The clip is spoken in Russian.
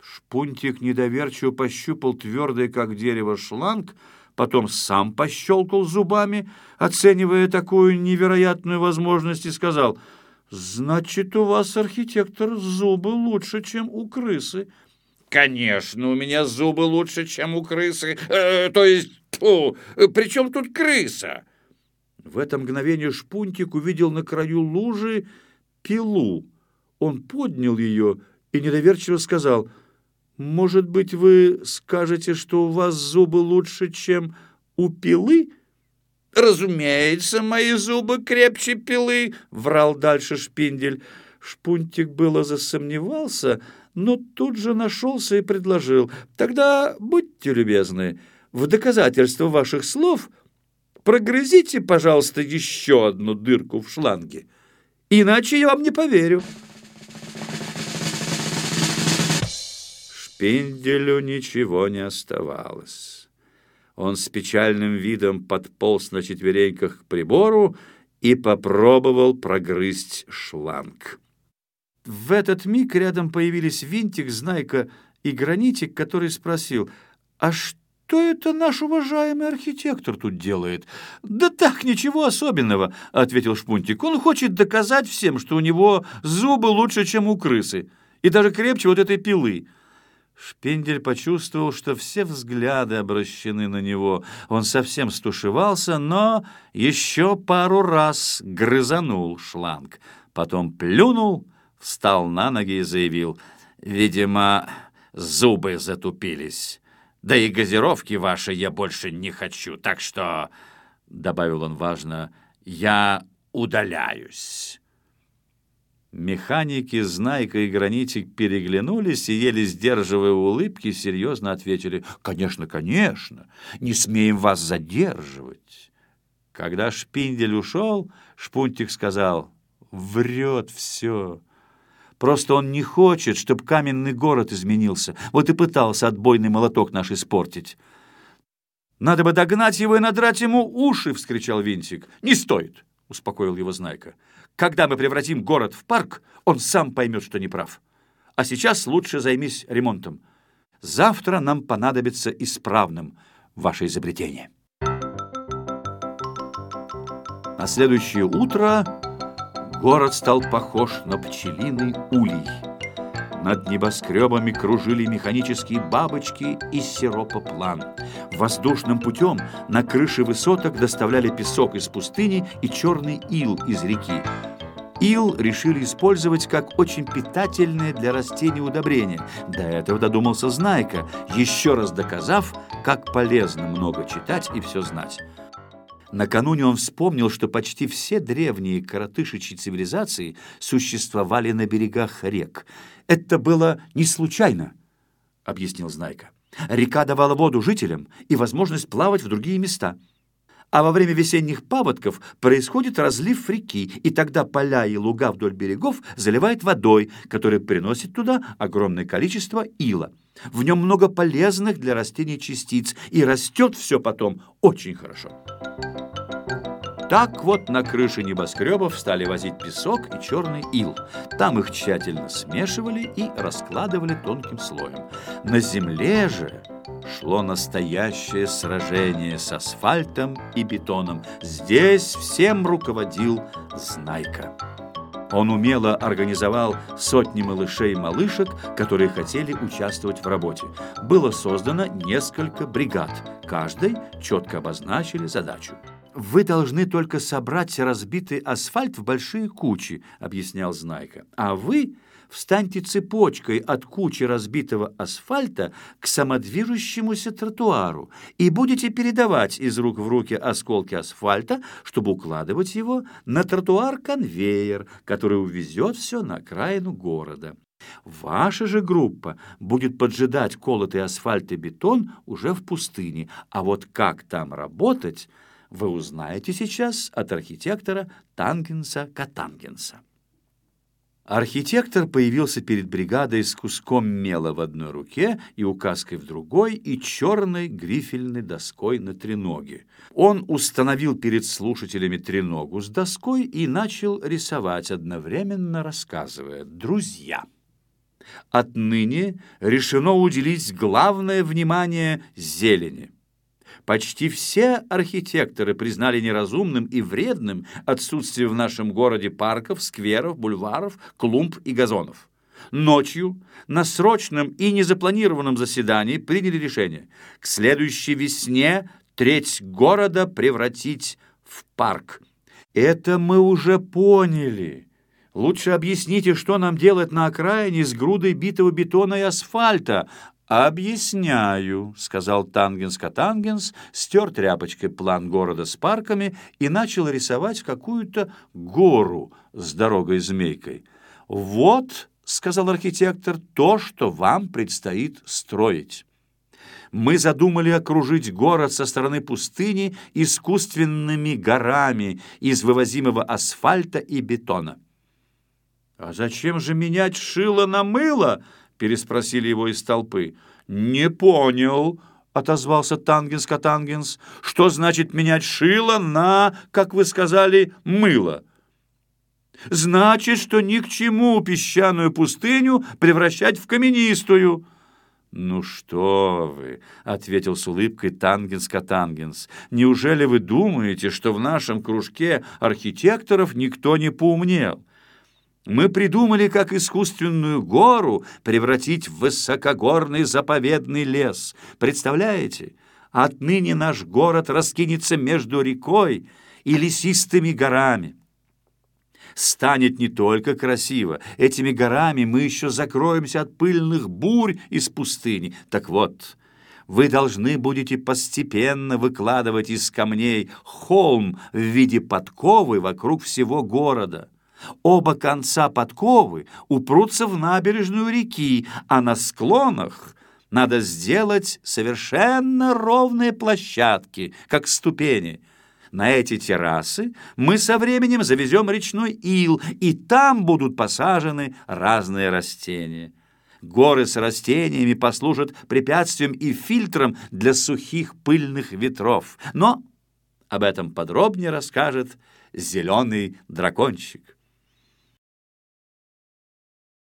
Шпунтик недоверчиво пощупал твердый, как дерево, шланг, потом сам пощелкал зубами, оценивая такую невероятную возможность, и сказал: «Значит, у вас, архитектор, зубы лучше, чем у крысы». «Конечно, у меня зубы лучше, чем у крысы. При чем тут крыса?» В это мгновение Шпунтик увидел на краю лужи пилу. Он поднял ее и недоверчиво сказал: «Может быть, вы скажете, что у вас зубы лучше, чем у пилы?» «Разумеется, мои зубы крепче пилы», — врал дальше Шпиндель. Шпунтик было засомневался, но тут же нашелся и предложил: «Тогда будьте любезны, в доказательство ваших слов прогрызите, пожалуйста, еще одну дырку в шланге, иначе я вам не поверю». Шпинделю ничего не оставалось. Он с печальным видом подполз на четвереньках к прибору и попробовал прогрызть шланг. В этот миг рядом появились Винтик, Знайка и Гранитик, который спросил: «А что это наш уважаемый архитектор тут делает?» «Да так, ничего особенного», — ответил Шпунтик. «Он хочет доказать всем, что у него зубы лучше, чем у крысы, и даже крепче вот этой пилы». Шпиндель почувствовал, что все взгляды обращены на него. Он совсем стушевался, но еще пару раз грызанул шланг. Потом плюнул, встал на ноги и заявил: «Видимо, зубы затупились. Да и газировки ваши я больше не хочу, так что, — добавил он важно, — я удаляюсь». Механики Знайка и Гранитик переглянулись и, еле сдерживая улыбки, серьезно ответили: «Конечно, конечно, не смеем вас задерживать». Когда Шпиндель ушел, Шпунтик сказал: «Врет все. Просто он не хочет, чтобы каменный город изменился. Вот и пытался отбойный молоток наш испортить». «Надо бы догнать его и надрать ему уши!» — вскричал Винтик. «Не стоит!» — успокоил его Знайка. «Когда мы превратим город в парк, он сам поймет, что неправ. А сейчас лучше займись ремонтом. Завтра нам понадобится исправным ваше изобретение». На следующее утро город стал похож на пчелиный улей. Над небоскребами кружили механические бабочки из сиропоплан. Воздушным путем на крыши высоток доставляли песок из пустыни и черный ил из реки. Ил решили использовать как очень питательное для растений удобрение. До этого додумался Знайка, еще раз доказав, как полезно много читать и все знать. Накануне он вспомнил, что почти все древние коротышечьи цивилизации существовали на берегах рек. «Это было не случайно», — объяснил Знайка. «Река давала воду жителям и возможность плавать в другие места. А во время весенних паводков происходит разлив реки, и тогда поля и луга вдоль берегов заливает водой, которая приносит туда огромное количество ила. В нем много полезных для растений частиц, и растет все потом очень хорошо». Так вот на крыше небоскребов стали возить песок и черный ил. Там их тщательно смешивали и раскладывали тонким слоем. На земле же шло настоящее сражение с асфальтом и бетоном. Здесь всем руководил Знайка. Он умело организовал сотни малышей и малышек, которые хотели участвовать в работе. Было создано несколько бригад. Каждой четко обозначили задачу. «Вы должны только собрать разбитый асфальт в большие кучи», — объяснял Знайка. «А вы встаньте цепочкой от кучи разбитого асфальта к самодвижущемуся тротуару и будете передавать из рук в руки осколки асфальта, чтобы укладывать его на тротуар-конвейер, который увезет все на окраину города. Ваша же группа будет поджидать колотый асфальт и бетон уже в пустыне, а вот как там работать, вы узнаете сейчас от архитектора Тангенса Катангенса». Архитектор появился перед бригадой с куском мела в одной руке и указкой в другой и черной грифельной доской на треноге. Он установил перед слушателями треногу с доской и начал рисовать, одновременно рассказывая: «Друзья, Отныне решено уделить главное внимание зелени. Почти все архитекторы признали неразумным и вредным отсутствие в нашем городе парков, скверов, бульваров, клумб и газонов. Ночью на срочном и незапланированном заседании приняли решение к следующей весне треть города превратить в парк. Это мы уже поняли. Лучше объясните, что нам делать на окраине с грудой битого бетона и асфальта. «Объясняю», — сказал Тангенс-Катангенс, стер тряпочкой план города с парками и начал рисовать какую-то гору с дорогой-змейкой. «Вот», — сказал архитектор, — «то, что вам предстоит строить. Мы задумали окружить город со стороны пустыни искусственными горами из вывозимого асфальта и бетона». «А зачем же менять шило на мыло?» — переспросили его из толпы. «Не понял», — отозвался Тангенс-Катангенс. «Что значит менять шило на, как вы сказали, мыло?» «Значит, что ни к чему песчаную пустыню превращать в каменистую». «Ну что вы», — ответил с улыбкой Тангенс-Катангенс, «неужели вы думаете, что в нашем кружке архитекторов никто не поумнел? Мы придумали, как искусственную гору превратить в высокогорный заповедный лес. Представляете? Отныне наш город раскинется между рекой и лесистыми горами. Станет не только красиво, этими горами мы еще закроемся от пыльных бурь из пустыни. Так вот, вы должны будете постепенно выкладывать из камней холм в виде подковы вокруг всего города. Оба конца подковы упрутся в набережную реки, а на склонах надо сделать совершенно ровные площадки, как ступени. На эти террасы мы со временем завезем речной ил, и там будут посажены разные растения. Горы с растениями послужат препятствием и фильтром для сухих пыльных ветров. Но об этом подробнее расскажет зеленый дракончик.